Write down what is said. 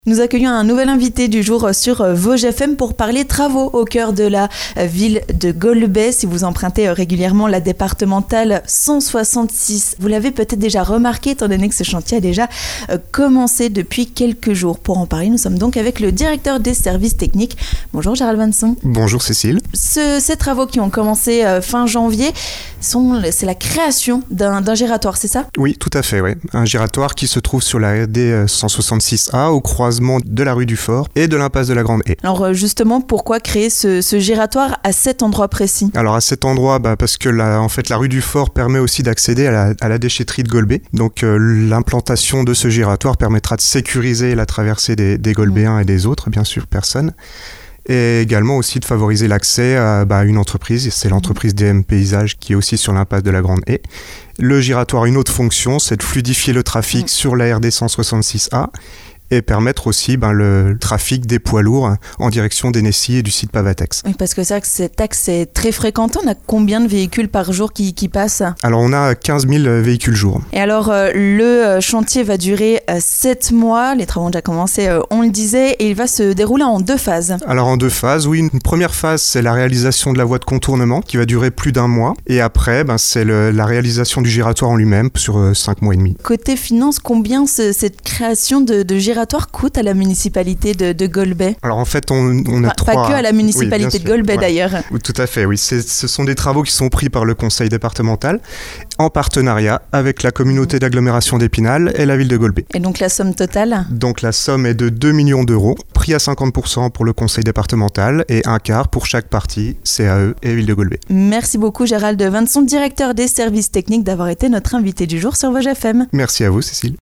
Nous accueillons un nouvel invité du jour sur Vosges FM pour parler travaux au cœur de la ville de Golbey. Si vous empruntez régulièrement la départementale 166, vous l'avez peut-être déjà remarqué étant donné que ce chantier a déjà commencé depuis quelques jours. Pour en parler, nous sommes donc avec le directeur des services techniques. Bonjour Gérald Vincent. Bonjour Cécile. Ces travaux qui ont commencé fin janvier, c'est la création d'un giratoire, c'est ça ? Oui, tout à fait. Ouais. Un giratoire qui se trouve sur la RD 166A au croisement de la rue du Fort et de l'impasse de la Grande Haie. Alors justement, pourquoi créer ce giratoire à cet endroit précis ? Alors à cet endroit, parce que la rue du Fort permet aussi d'accéder à la déchetterie de Golbey. Donc l'implantation de ce giratoire permettra de sécuriser la traversée des Golbéens et des autres, bien sûr, personnes. Et également aussi de favoriser l'accès à une entreprise, c'est l'entreprise DM Paysage qui est aussi sur l'impasse de la Grande Haie. Le giratoire a une autre fonction, c'est de fluidifier le trafic sur la RD 166A et permettre aussi le trafic des poids lourds en direction d'Ennecy et du site Pavatex. Oui, parce que c'est vrai que cet axe est très fréquenté. On a combien de véhicules par jour qui passent ? Alors on a 15 000 véhicules jour. Et alors le chantier va durer 7 mois, les travaux ont déjà commencé, on le disait, et il va se dérouler en 2 phases. Alors en 2 phases, oui. Une première phase, c'est la réalisation de la voie de contournement qui va durer plus d'1 mois. Et après, c'est la réalisation du giratoire en lui-même sur 5 mois et demi. Côté finance, combien cette création de giratoire coûte à la municipalité de Golbey ? Alors en fait, on a trois... Pas que à la municipalité de Golbey d'ailleurs. Oui, tout à fait, oui. Ce sont des travaux qui sont pris par le conseil départemental en partenariat avec la communauté d'agglomération d'Épinal et la ville de Golbey. Et donc la somme totale ? Donc la somme est de 2 millions d'euros, pris à 50% pour le conseil départemental et un quart pour chaque partie, CAE et ville de Golbey. Merci beaucoup Gérald Vincent, directeur des services techniques, d'avoir été notre invité du jour sur Vosges FM. Merci à vous Cécile.